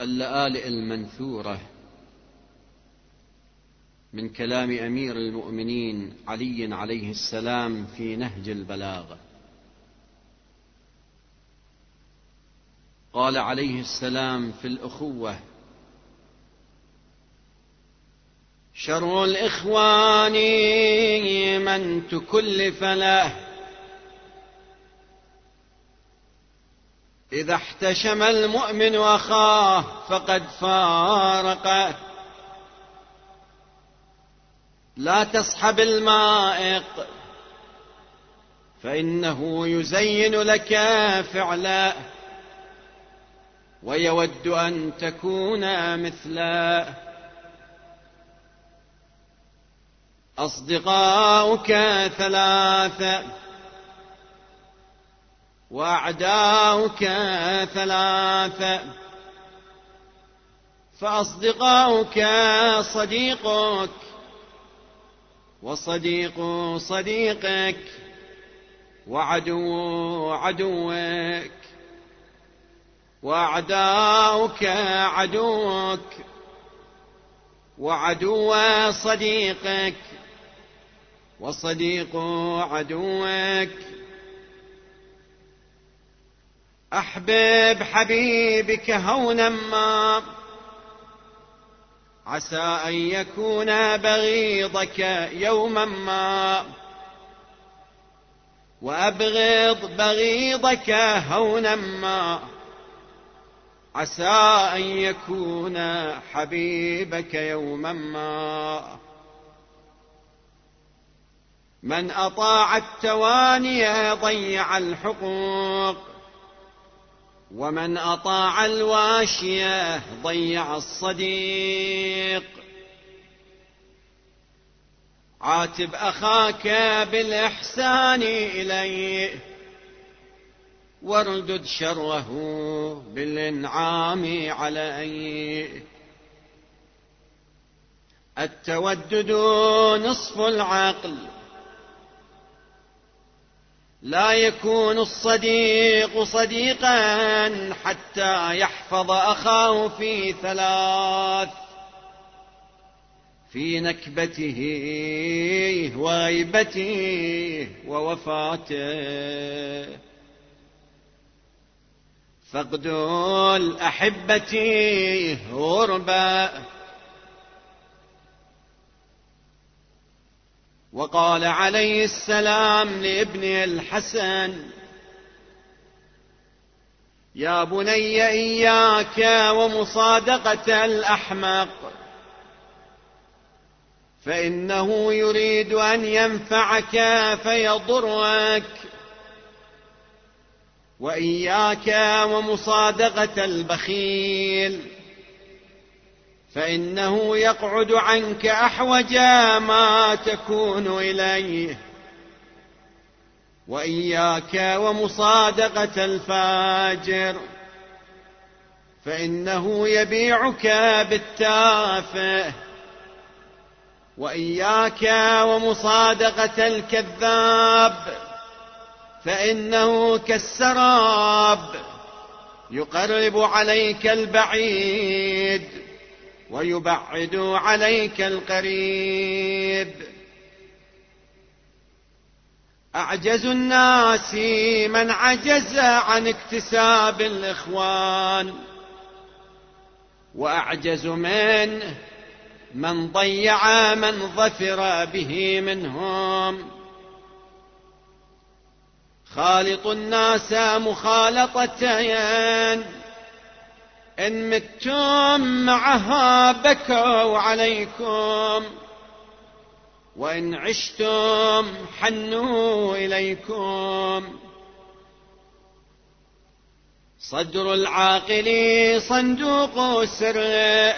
اللآلئ المنثورة من كلام أمير المؤمنين علي عليه السلام في نهج البلاغة. قال عليه السلام في الأخوة: شر الإخوان من تكلف له إذا احتشم المؤمن أخاه فقد فارقه. لا تصحب المائق فإنه يزين لك فعله ويود أن تكون مثله. أصدقاؤك ثلاثة وأعداؤك ثلاثة، فأصدقاؤك صديقك وصديق صديقك وعدو عدوك، وأعداؤك عدوك وعدو صديقك وصديق عدوك. أحبب حبيبك هونا ما عسى أن يكون بغيضك يوما ما، وأبغض بغيضك هونا ما عسى أن يكون حبيبك يوما ما. من أطاع التواني ضيع الحقوق، ومن أطاع الواشية ضيع الصديق. عاتب أخاك بالإحسان إليه واردد شره بالإنعام عليه. التودد نصف العقل، لا يكون الصديق صديقا حتى يحفظ أخاه في ثلاث: في نكبته وغيبته ووفاته. فقد الأحبة غربة. وقال عليه السلام لابنه الحسن: يا بني إياك ومصادقة الأحمق، فإنه يريد أن ينفعك فيضرك. وإياك ومصادقة البخيل، فإنه يقعد عنك أحوج ما تكون إليه. وإياك ومصادقة الفاجر، فإنه يبيعك بالتافه. وإياك ومصادقة الكذاب، فإنه كالسراب يقرب عليك البعيد ويبعد عليك القريب. أعجز الناس من عجز عن اكتساب الإخوان، وأعجز منه من ضيع من ظفر به منهم. خالط الناس مخالطتين، إن متم معها بكوا عليكم، وإن عشتم حنوا إليكم. صدر العاقل صندوق سره،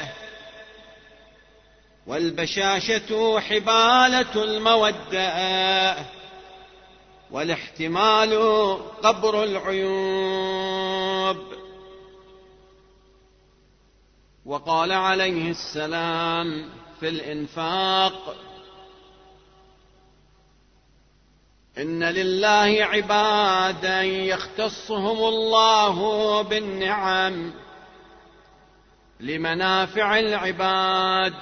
والبشاشة حبالة المودة، والاحتمال قبر العيوب. وقال عليه السلام في الإنفاق: إن لله عبادا يختصهم الله بالنعم، لمنافع العباد،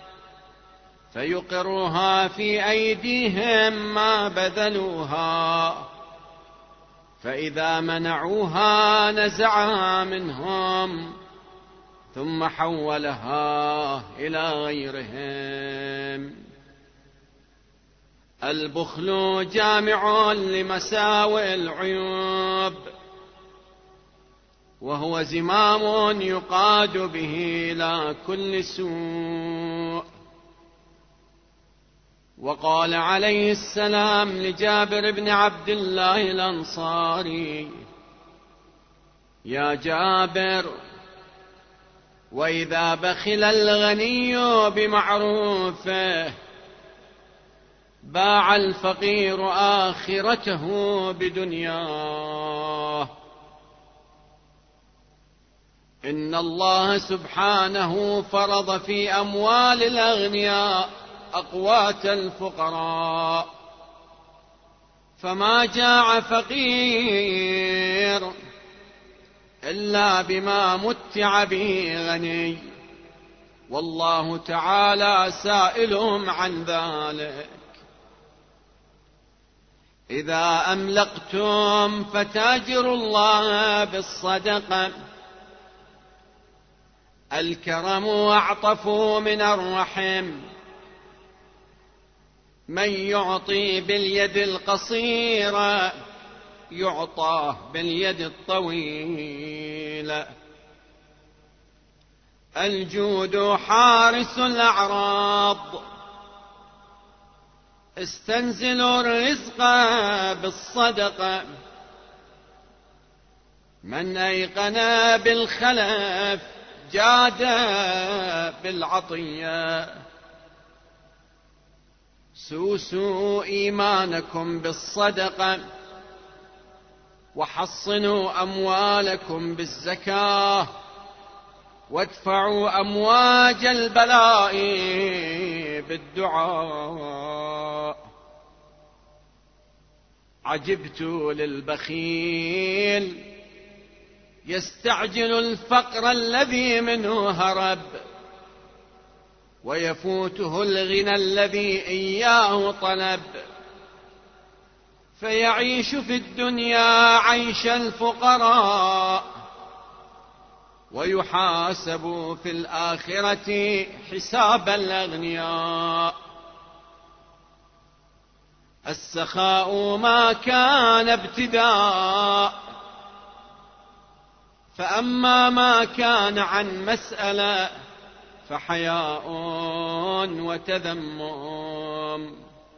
فيقرها في أيديهم ما بذلوها، فإذا منعوها نزعها منهم ثم حولها إلى غيرهم. البخل جامع لمساوئ العيوب، وهو زمام يقاد به إلى كل سوء. وقال عليه السلام لجابر بن عبد الله الأنصاري: يا جابر، وإذا بخل الغني بمعروفه باع الفقير آخرته بدنياه. إن الله سبحانه فرض في أموال الأغنياء أقوات الفقراء، فما جاع فقير إلا بما متع به غني، والله تعالى سائلهم عن ذلك. إذا أملقتم فتاجروا الله بالصدقة، الكرم أعطف من الرحم، من يعطي باليد القصيرة يعطاه باليد الطويلة. الجود حارس الأعراض، استنزلوا الرزق بالصدقة، من أيقن بالخلف جاد بالعطية. سوسوا إيمانكم بالصدقة، وحصنوا أموالكم بالزكاة، وادفعوا أمواج البلاء بالدعاء. عجبت للبخيل يستعجل الفقر الذي منه هرب، ويفوته الغنى الذي إياه طلب، فيعيش في الدنيا عيش الفقراء، ويحاسب في الآخرة حساب الأغنياء. السخاء ما كان ابتداء، فأما ما كان عن مسألة فحياء وتذمم.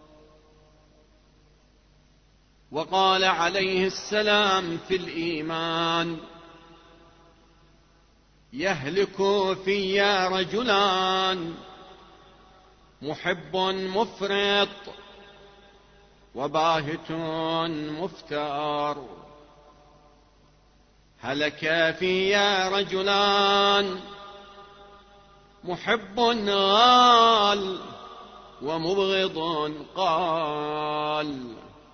وقال عليه السلام في الإيمان: يهلك في رجلان، محب مفرط وباهت مفتار. هلك في رجلان، محب غال ومبغض قال.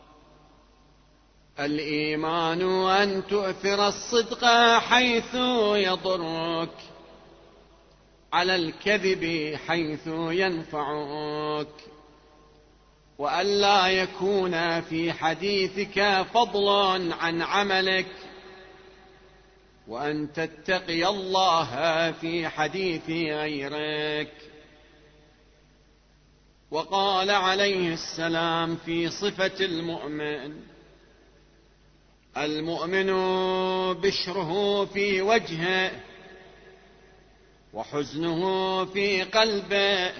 الإيمان أن تؤثر الصدق حيث يضرك على الكذب حيث ينفعك، وأن لا يكون في حديثك فضل عن عملك، وأن تتقي الله في حديث غيرك. وقال عليه السلام في صفة المؤمن: المؤمن بشره في وجهه، وحزنه في قلبه،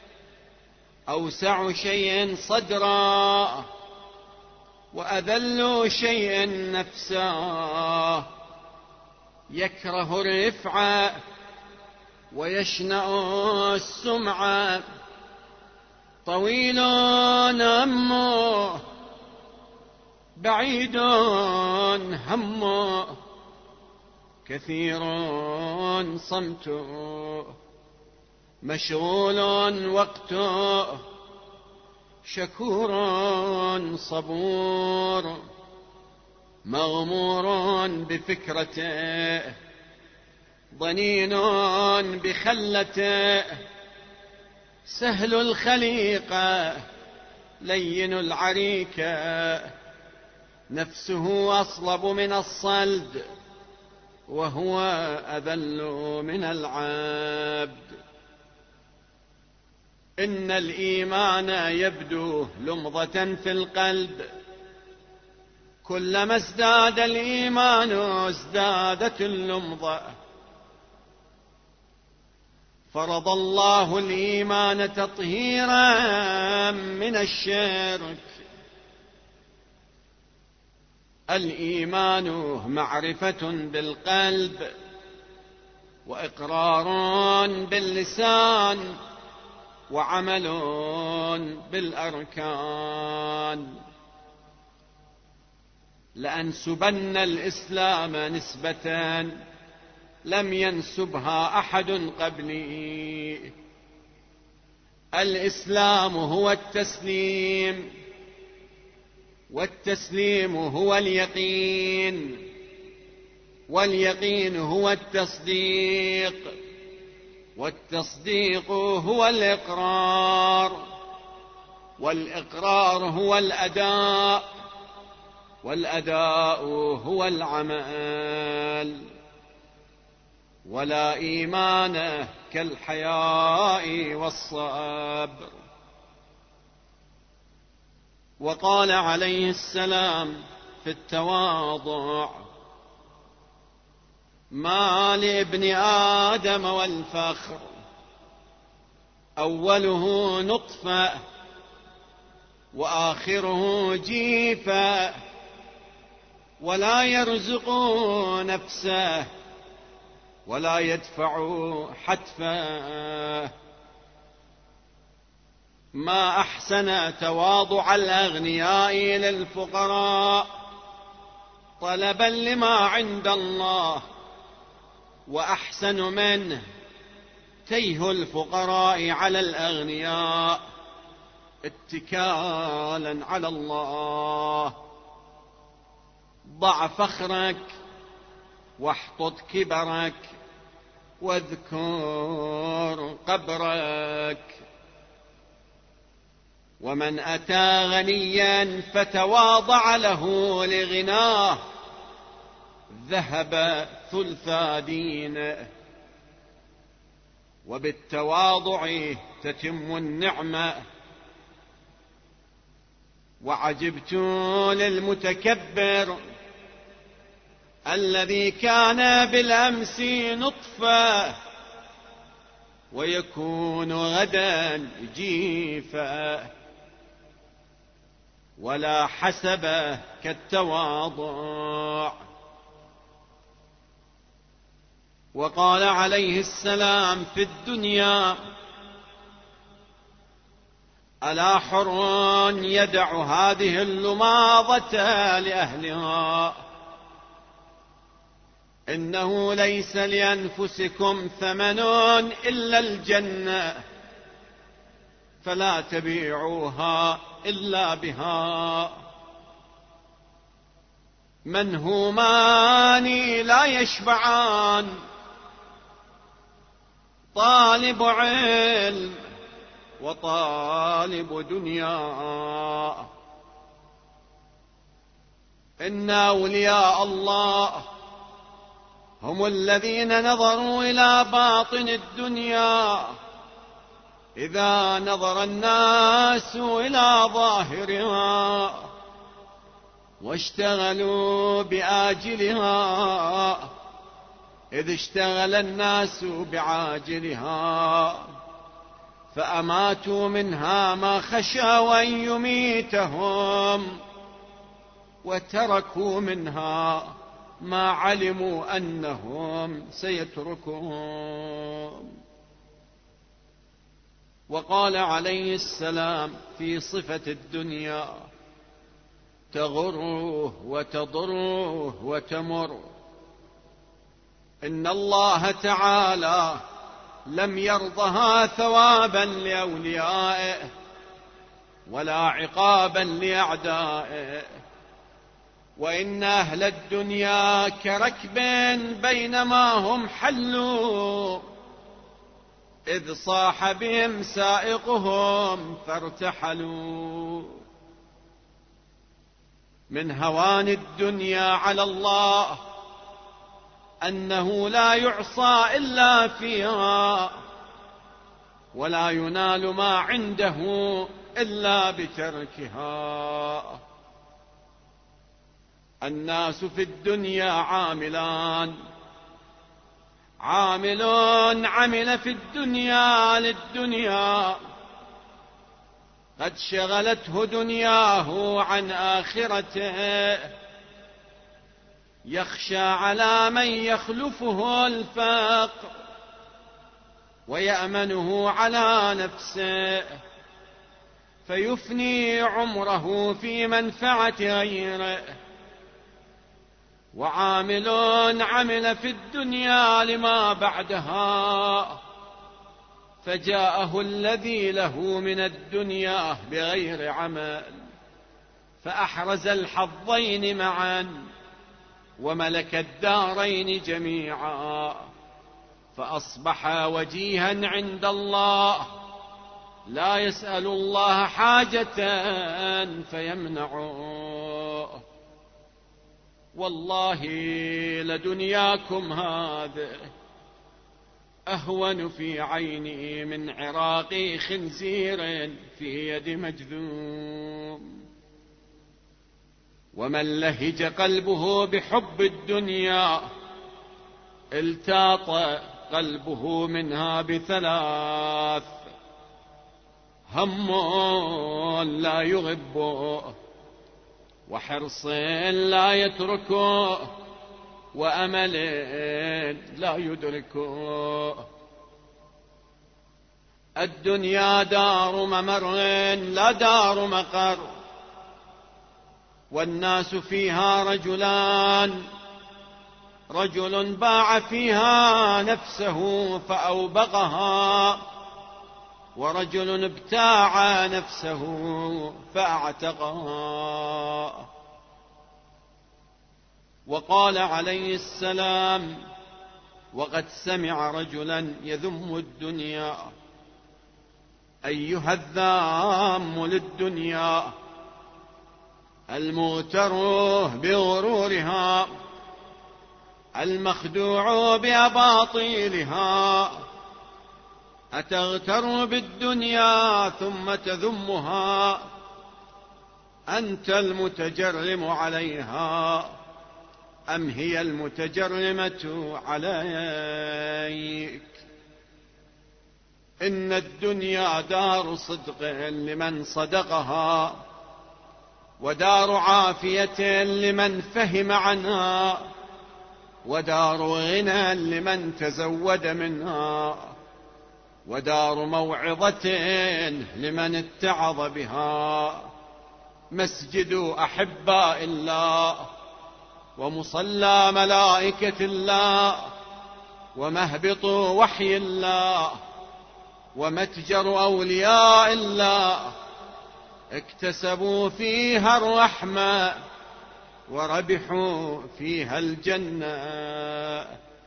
أوسع شيء صدرا، وأذل شيء نفسا، يكره الرفعة ويشنأ السمعة، طويل همه بعيد همه، كثير صمته، مشغول وقته، شكور صبور، مغمور بفكرته، ضنين بخلته سهل الخليقة لين العريكة، نفسه أصلب من الصلد وهو أذل من العبد. إن الإيمان يبدو لمضة في القلب، كلما ازداد الإيمان ازدادت اللمضة. فرض الله الإيمان تطهيرا من الشرك. الإيمان معرفة بالقلب وإقرار باللسان وعمل بالأركان. لأنسبن الإسلام نسبة لم ينسبها أحد قبلي. الإسلام هو التسليم، والتسليم هو اليقين، واليقين هو التصديق، والتصديق هو الإقرار، والإقرار هو الأداء، والأداء هو العمل. ولا إيمان كالحياء والصبر. وقال عليه السلام في التواضع: ما لابن آدم والفخر أوله نطفة وآخره جيفة، ولا يرزق نفسه ولا يدفع حتفه. ما أحسن تواضع الأغنياء للفقراء طلبا لما عند الله، وأحسن منه تيه الفقراء على الأغنياء اتكالا على الله. ضع فخرك واحطط كبرك واذكر قبرك. ومن أتى غنيا فتواضع له لغناه ذهب ثلث دينه. وبالتواضع تتم النعمة. وعجبت للمتكبر الذي كان بالأمس نطفة ويكون غدا جيفا. ولا حسب كالتواضع. وقال عليه السلام في الدنيا: ألا حر يدع هذه اللماضة لأهلها، إنه ليس لأنفسكم ثمن إلا الجنة، فلا تبيعوها إلا بها. منهومان لا يشبعان، طالب علم وطالب دنيا. إن أولياء الله هم الذين نظروا إلى باطن الدنيا إذا نظر الناس إلى ظاهرها، واشتغلوا بآجلها إذ اشتغل الناس بعاجلها، فأماتوا منها ما خشوا أن يميتهم، وتركوا منها ما علموا أنهم سيتركون. وقال عليه السلام في صفة الدنيا: تغره وتضره وتمر. إن الله تعالى لم يرضها ثوابا لأوليائه ولا عقابا لأعدائه، وإن أهل الدنيا كركب بينما هم حلوا إذ صاح بهم سائقهم فارتحلوا. من هوان الدنيا على الله أنه لا يعصى إلا فيها، ولا ينال ما عنده إلا بتركها. الناس في الدنيا عاملان، عامل عمل في الدنيا للدنيا، قد شغلته دنياه عن آخرته، يخشى على من يخلفه الفقر ويأمنه على نفسه، فيفني عمره في منفعة غيره. وعامل عمل في الدنيا لما بعدها، فجاءه الذي له من الدنيا بغير عمل، فأحرز الحظين معا وملك الدارين جميعا، فأصبح وجيها عند الله لا يسأل الله حاجة فيمنعه. والله لدنياكم هذه أهون في عيني من عراق خنزير في يد مجذوم. ومن لهج قلبه بحب الدنيا التاط قلبه منها بثلاث: هم لا يغبه، وحرص لا يتركه، وأمل لا يدركه. الدنيا دار ممر لا دار مقر، والناس فيها رجلان: رجل باع فيها نفسه فأوبقها، ورجل ابتاع نفسه فاعتقها. وقال عليه السلام وقد سمع رجلا يذم الدنيا: أيها الذام للدنيا المغتر بغرورها، المخدوع بأباطيلها، أتغتر بالدنيا ثم تذمها؟ أنت المتجرم عليها أم هي المتجرمة عليك؟ إن الدنيا دار صدق لمن صدقها، ودار عافية لمن فهم عنها، ودار غنى لمن تزود منها، ودار موعظة لمن اتعظ بها. مسجد أحباء الله، ومصلى ملائكة الله، ومهبط وحي الله، ومتجر أولياء الله، اكتسبوا فيها الرحمة وربحوا فيها الجنة.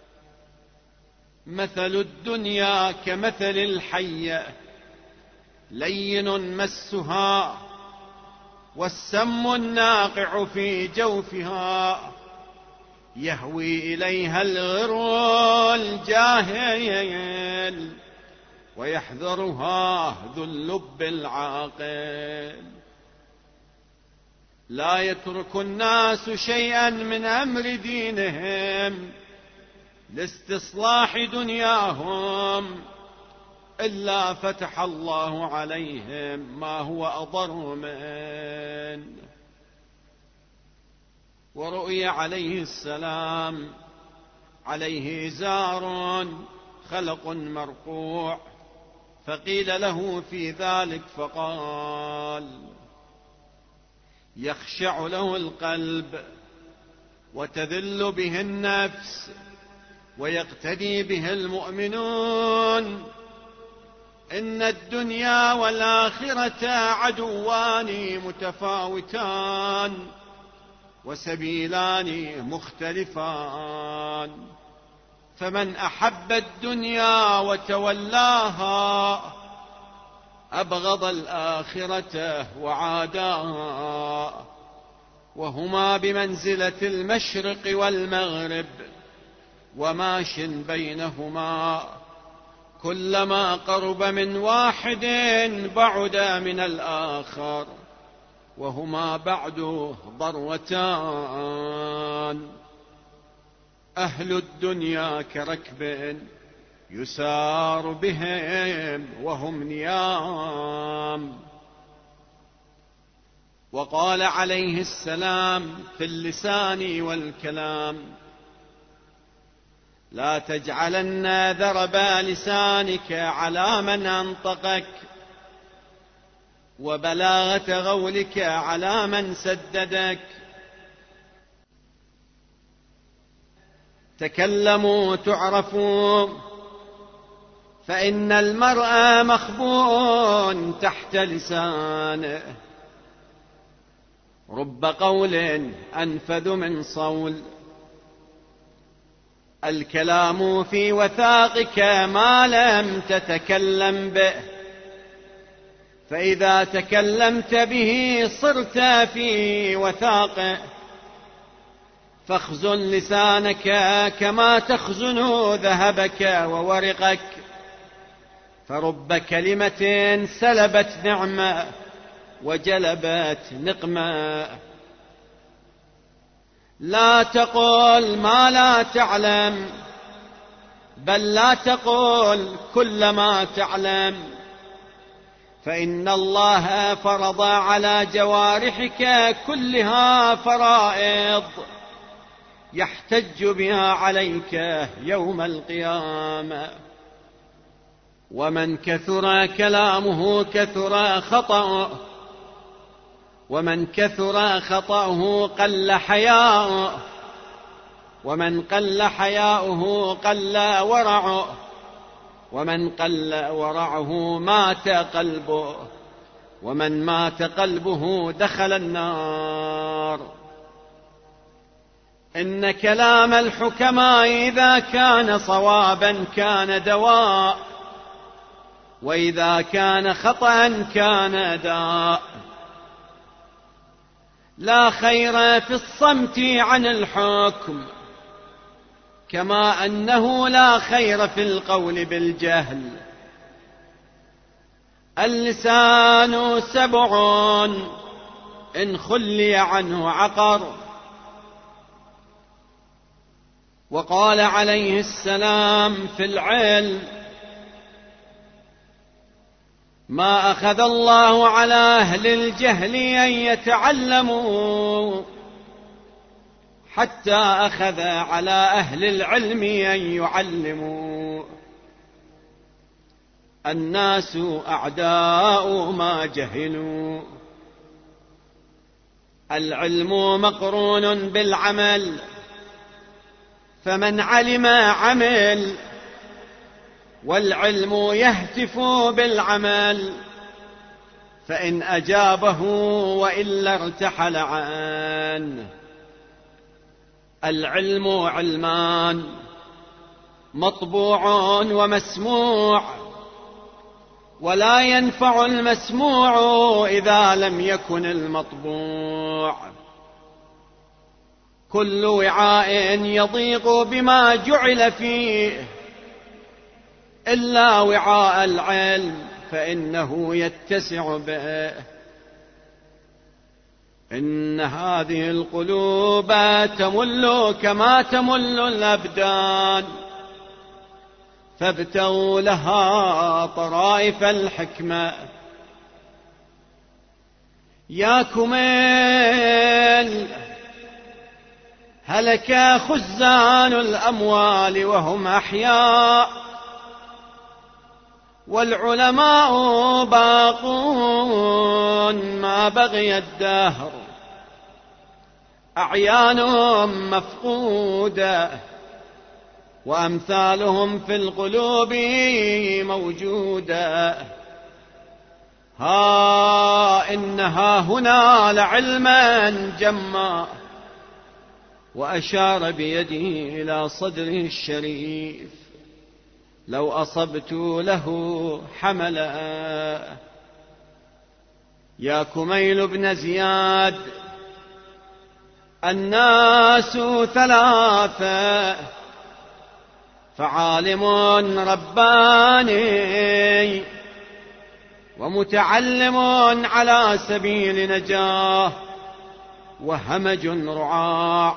مثل الدنيا كمثل الحية لين مسها، والسم الناقع في جوفها، يهوي إليها الغر الجاهل، ويحذرها ذو اللب العاقل. لا يترك الناس شيئا من أمر دينهم لاستصلاح دنياهم إلا فتح الله عليهم ما هو أضر منه. ورؤي عليه السلام عليه إزار خلق مرقوع، فقيل له في ذلك فقال: يخشع له القلب وتذل به النفس ويقتدي به المؤمنون. إن الدنيا والآخرة عدوان متفاوتان، وسبيلان مختلفان، فمن أحب الدنيا وتولاها أبغض الآخرة وعاداها، وهما بمنزلة المشرق والمغرب وماش بينهما، كلما قرب من واحد بعد من الآخر، وهما بعد ضروتان. أهل الدنيا كركب يسار بهم وهم نيام. وقال عليه السلام في اللسان والكلام: لا تجعلن ذرب لسانك على من أنطقك، وبلاغة غولك على من سددك. تكلموا تعرفوا، فإن المرء مخبوء تحت لسانه. رب قول أنفذ من صول. الكلام في وثاقك ما لم تتكلم به، فإذا تكلمت به صرت في وثاقه. فاخزن لسانك كما تخزن ذهبك وورقك، فرب كلمة سلبت نعمة وجلبت نقمة. لا تقل ما لا تعلم، بل لا تقل كل ما تعلم، فإن الله فرض على جوارحك كلها فرائض يحتج بها عليك يوم القيامة. ومن كثر كلامه كثر خطأه، ومن كثر خطأه قل حياؤه، ومن قل حياؤه قل ورعه، ومن قل ورعه مات قلبه، ومن مات قلبه دخل النار. إن كلام الحكماء إذا كان صوابا كان دواء، وإذا كان خطأ كان داء. لا خير في الصمت عن الحكم، كما أنه لا خير في القول بالجهل. اللسان سبع إن خلي عنه عقر. وقال عليه السلام في العلم: ما أخذ الله على أهل الجهل أن يتعلموا حتى أخذ على أهل العلم أن يعلموا. الناس أعداء ما جهلوا. العلم مقرون بالعمل، فمن علم عمل، والعلم يهتف بالعمل، فإن أجابه وإلا ارتحل عنه. العلم علمان: مطبوع ومسموع، ولا ينفع المسموع إذا لم يكن المطبوع. كل وعاء يضيق بما جعل فيه إلا وعاء العلم، فإنه يتسع به. إن هذه القلوب تمل كما تمل الأبدان، فابتغوا لها طرائف الحكمة. يا كميل، هلك خزان الأموال وهم أحياء، والعلماء باقون ما بغي الدهر. أعيانهم مفقودة، وأمثالهم في القلوب موجودة. ها إنها هنا لعلما جما، وأشار بيده إلى صدره الشريف: لو أصبت له حملا. يا كميل بن زياد، الناس ثلاثة: فعالم رباني، ومتعلم على سبيل نجاه، وهمج رعاع،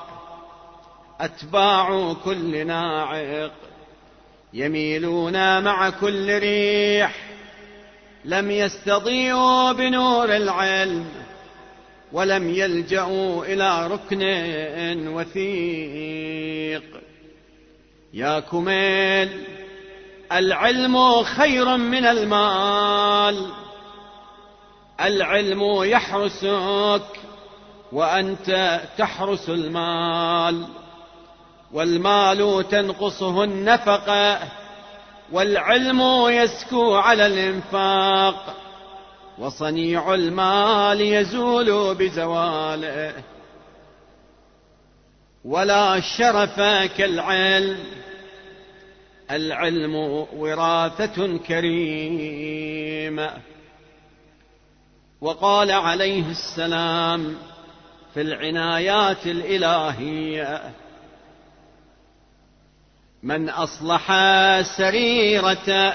أتباع كل ناعق، يميلون مع كل ريح، لم يستضيئوا بنور العلم، ولم يلجأوا إلى ركن وثيق. يا كميل، العلم خير من المال، العلم يحرسك وأنت تحرس المال، والمال تنقصه النفقة، والعلم يسكو على الإنفاق، وصنيع المال يزول بزواله. ولا شرف كالعلم، العلم وراثة كريمة. وقال عليه السلام في العنايات الإلهية: من أصلح سريرته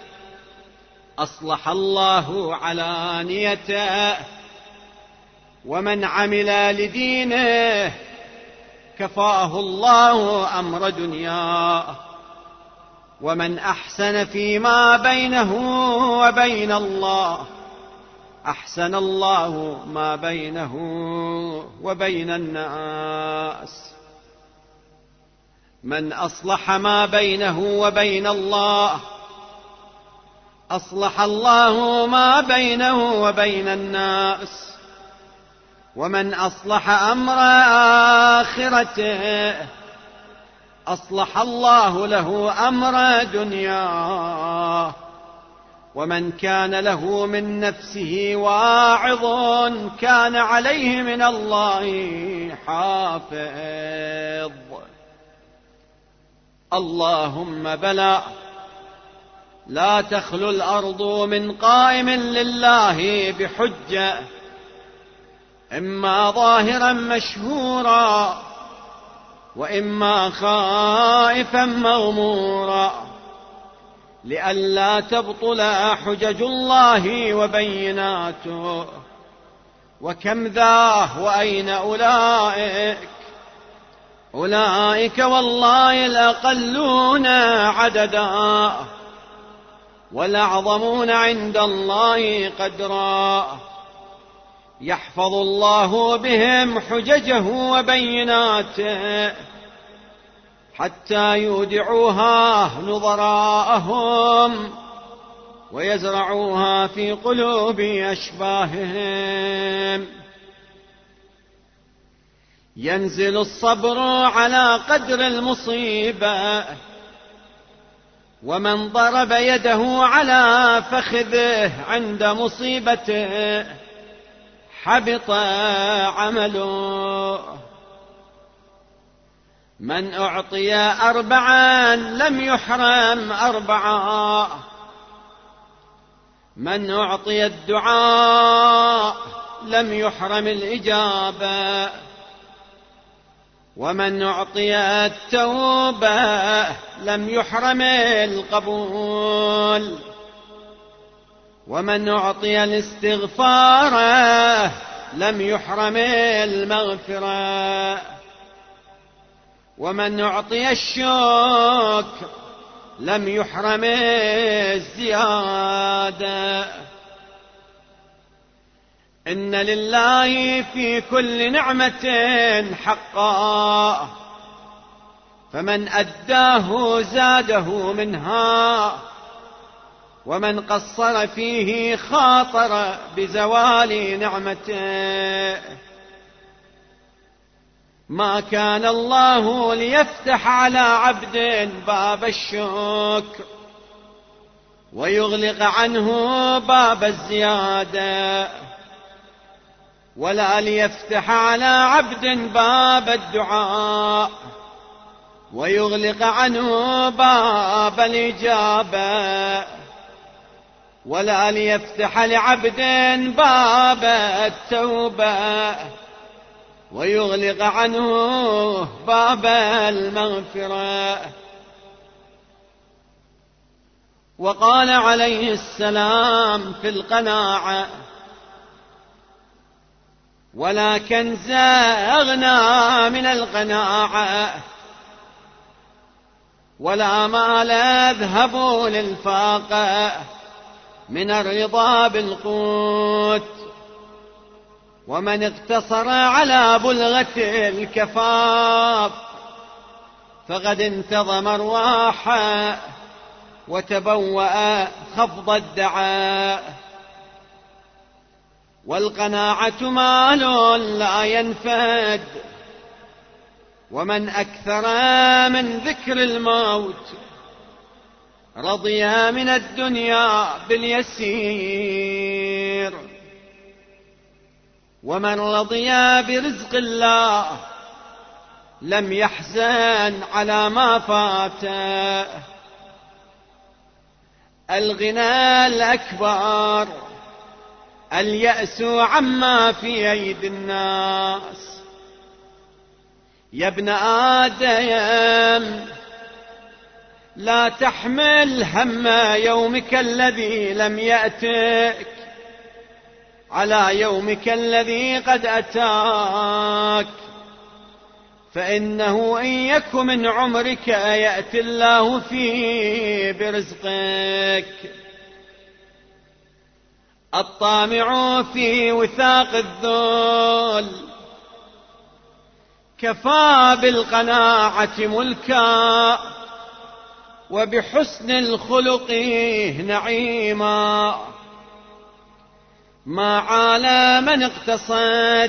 أصلح الله علانيته، ومن عمل لدينه كفاه الله أمر دنياه، ومن أحسن فيما بينه وبين الله أحسن الله ما بينه وبين الناس. من أصلح ما بينه وبين الله أصلح الله ما بينه وبين الناس، ومن أصلح أمر آخرته أصلح الله له أمر دنياه، ومن كان له من نفسه واعظ كان عليه من الله حافظ. اللهم بلى، لا تخلو الأرض من قائم لله بحجة، إما ظاهرا مشهورا، وإما خائفا مغمورا، لئلا تبطل حجج الله وبيناته. وكم ذاه وأين أولئك والله الأقلون عددا، والأعظمون عند الله قدرا، يحفظ الله بهم حججه وبيناته، حتى يودعوها نظراءهم ويزرعوها في قلوب أشباههم. ينزل الصبر على قدر المصيبة، ومن ضرب يده على فخذه عند مصيبته حبط عمله. من أعطي 4 لم يحرم 4، من أعطي الدعاء لم يحرم الإجابة، ومن أعطي التوبة لم يحرم القبول، ومن أعطي الاستغفار لم يحرم المغفرة، ومن أعطي الشكر لم يحرم الزيادة. إن لله في كل نعمة حقا، فمن أداه زاده منها، ومن قصر فيه خاطر بزوال نعمته. ما كان الله ليفتح على عبد باب الشكر ويغلق عنه باب الزيادة، ولا ليفتح على عبد باب الدعاء ويغلق عنه باب الإجابة، ولا ليفتح لعبد باب التوبة ويغلق عنه باب المغفرة. وقال عليه السلام في القناعة: ولا كنز أغنى من القناعة، ولا مال أذهب للفاقة من الرضا بالقوت. ومن اقتصر على بلغة الكفاف فقد انتظم الراحة وتبوأ خفض الدعاء. والقناعة مال لا ينفد، ومن أكثر من ذكر الموت رضي من الدنيا باليسير. ومن رضي برزق الله لم يحزن على ما فاته. الغنى الأكبر اليأس عما في أيدي الناس. يا ابن آدم لا تحمل هم يومك الذي لم يأتك على يومك الذي قد أتاك، فإنه إن يك من عمرك يأتي الله فيه برزقك. الطامع في وثاق الذل كفى بالقناعة ملكا وبحسن الخلق نعيما. ما عالى من اقتصد.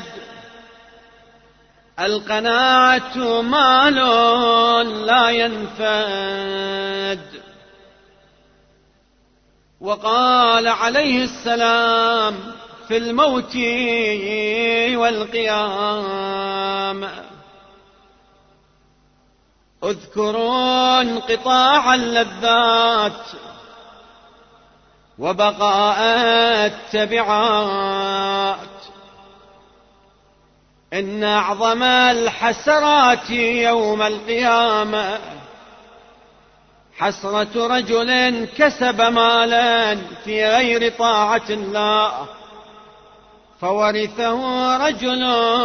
القناعة مال لا ينفد. وقال عليه السلام في الموت والقيام: اذكروا انقطاع اللذات وبقاء التبعات. إن أعظم الحسرات يوم القيامة حسرة رجل كسب مالا في غير طاعة الله فورثه رجل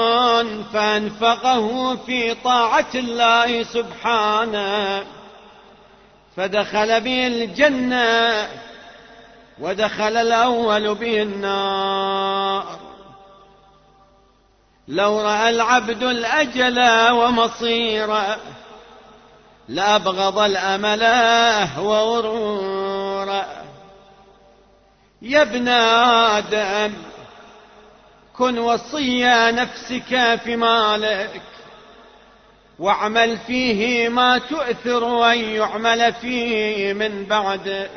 فأنفقه في طاعة الله سبحانه فدخل به الجنة ودخل الأول به النار. لو رأى العبد الأجل ومصيره لأبغض الأمل وغروره. يا ابن آدم كن وصي نفسك في مالك واعمل فيه ما تؤثر أن يعمل فيه من بعدك.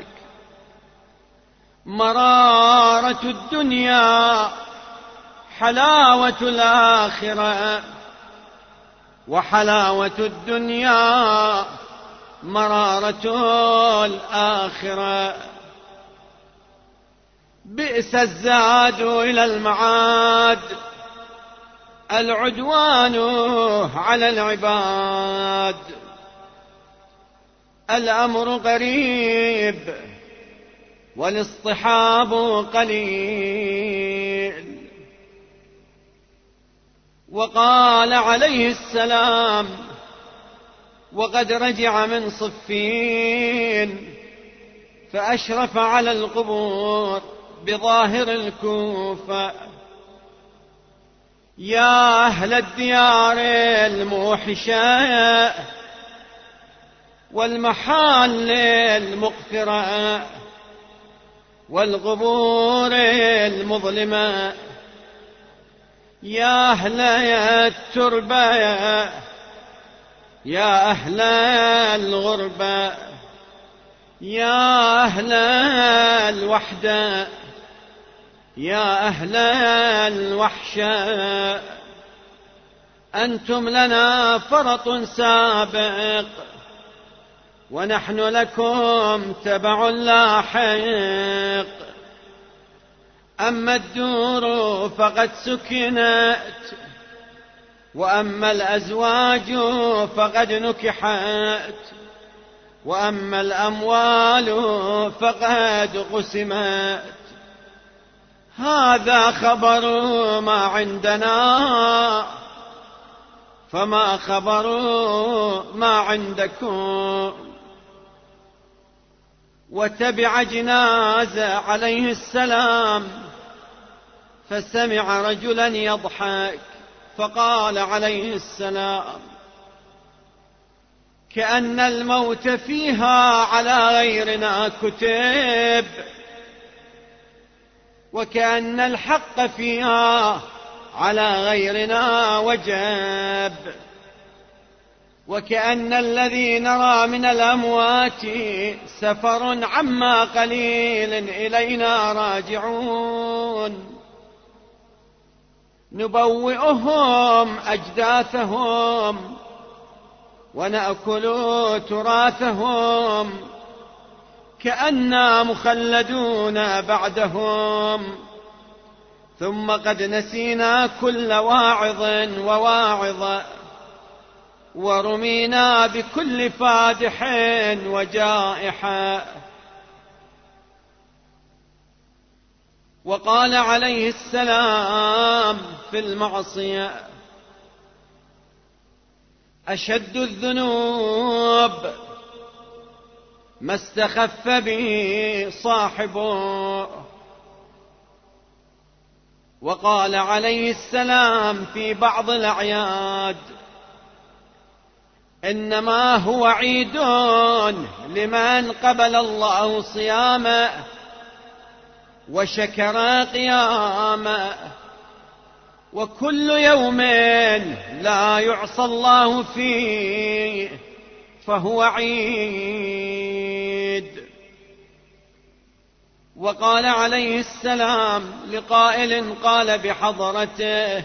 مرارة الدنيا حلاوة الآخرة، وحلاوة الدنيا مرارة الآخرة. بئس الزاد إلى المعاد العدوان على العباد. الأمر قريب والاصطحاب قليل. وقال عليه السلام وقد رجع من صفين فأشرف على القبور بظاهر الكوفة: يا أهل الديار الموحشة والمحال المغفرة والقبور المظلمة، يا أهل التربة يا أهل الغربة يا أهل الوحدة يا أهل الوحشة نخشى. أنتم لنا فرط سابق ونحن لكم تبع لاحق. أما الدور فقد سكنت وأما الأزواج فقد نكحت وأما الأموال فقد قسمت. هذا خبر ما عندنا فما خبر ما عندكم. وتبع جنازة عليه السلام فسمع رجلا يضحك فقال عليه السلام: كأن الموت فيها على غيرنا كتب وكأن الحق فيها على غيرنا وجب وكأن الذي نرى من الأموات سفر عما قليل إلينا راجعون. نبوئهم أجداثهم ونأكل تراثهم كأننا مخلدون بعدهم. ثم قد نسينا كل واعظ وواعظة ورمينا بكل فادح وجائحة. وقال عليه السلام في المعصية: أشد الذنوب ما استخف به صاحبه. وقال عليه السلام في بعض الأعياد: إنما هو عيد لمن قبل الله صيامه وشكر قيامه. وكل يوم لا يعصى الله فيه فهو عيد. وقال عليه السلام لقائل قال بحضرته: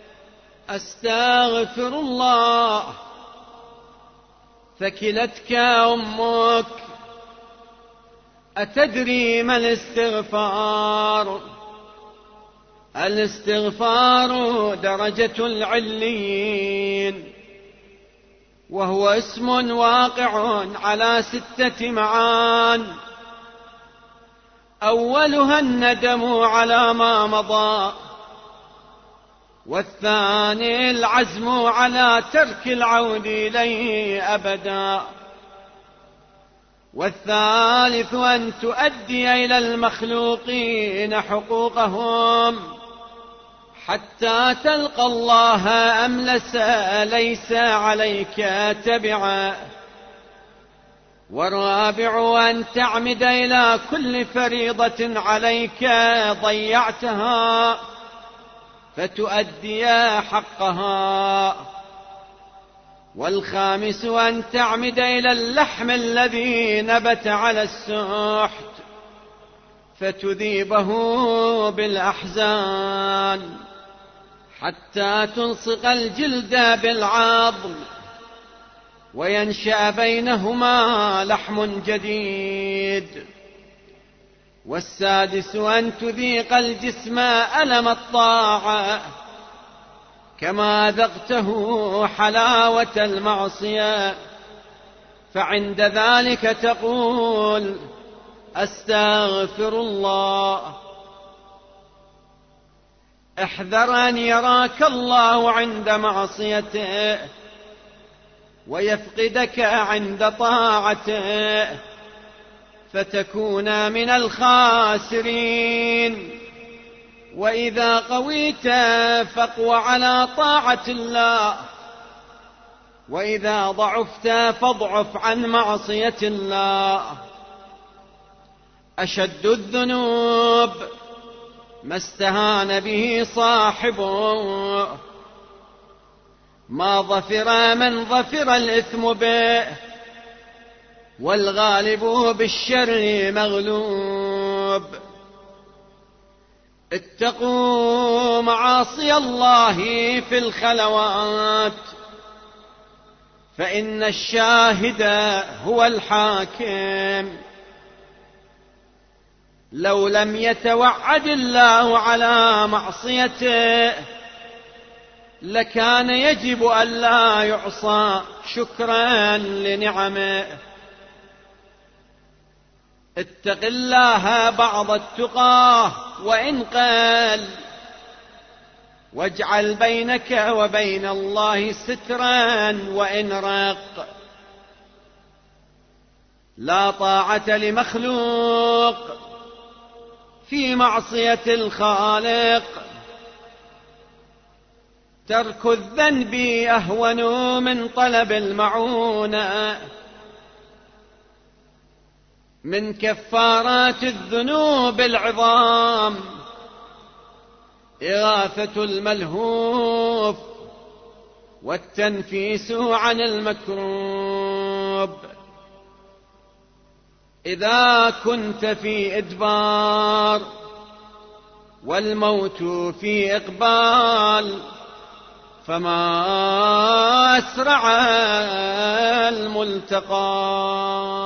أستغفر الله. فكلتك أمك. أتدري ما الاستغفار؟ الاستغفار درجة العليين، وهو اسم واقع على 6 معان: أولها الندم على ما مضى، والثاني العزم على ترك العود إليه أبدا، والثالث أن تؤدي إلى المخلوقين حقوقهم حتى تلقى الله أملس ليس عليك تبعا، والرابع أن تعمد إلى كل فريضة عليك ضيعتها فتؤدي حقها، والخامس أن تعمد إلى اللحم الذي نبت على السحت فتذيبه بالأحزان حتى تلصق الجلد بالعظم وينشأ بينهما لحم جديد، والسادس أن تذيق الجسم ألم الطاعة كما ذقته حلاوة المعصية، فعند ذلك تقول: أستغفر الله. احذر أن يراك الله عند معصيته ويفقدك عند طاعته فتكون من الخاسرين. وإذا قويت فاقو على طاعة الله، وإذا ضعفت فاضعف عن معصية الله. أشد الذنوب ما استهان به صاحبه، ما ظفر من ظفر الإثم به، والغالب بالشر مغلوب. اتقوا معاصي الله في الخلوات، فإن الشاهد هو الحاكم. لو لم يتوعد الله على معصيته لكان يجب أن لا يعصى شكرا لنعمه. اتق الله بعض التقى وإن قل، واجعل بينك وبين الله سترا وإن رق. لا طاعة لمخلوق في معصية الخالق، ترك الذنب أهون من طلب المعونة. من كفارات الذنوب العظام إغاثة الملهوف والتنفيس عن المكروب. إذا كنت في إدبار والموت في إقبال فما أسرع الملتقى.